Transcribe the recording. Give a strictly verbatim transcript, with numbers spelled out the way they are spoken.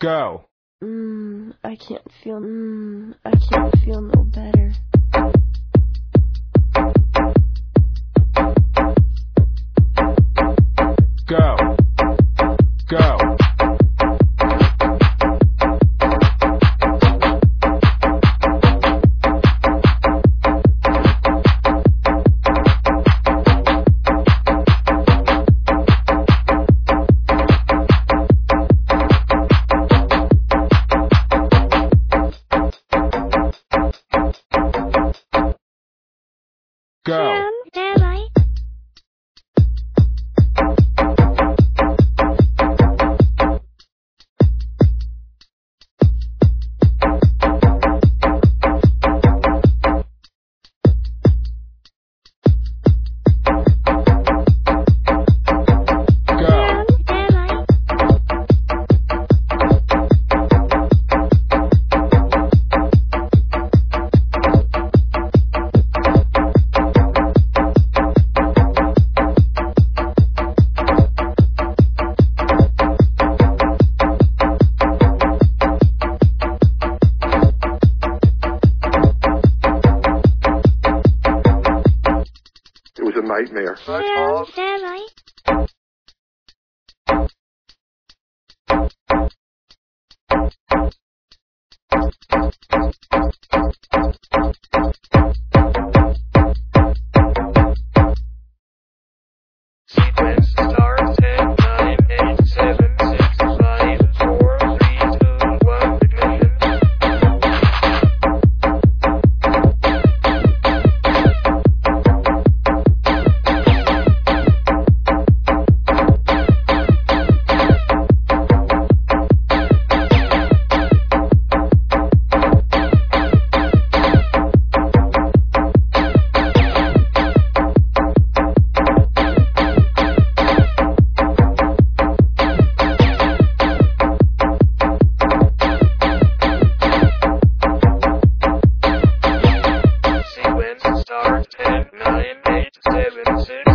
Go. Mmm, I can't feel, mmm, I can't feel no better. Go. Go. Go. Am I? It was a nightmare. Am, am I? Sequence start ten, nine, eight, seven, six, five, four, three, two, one, ignition. Sequence start ten, nine, eight, seven, six.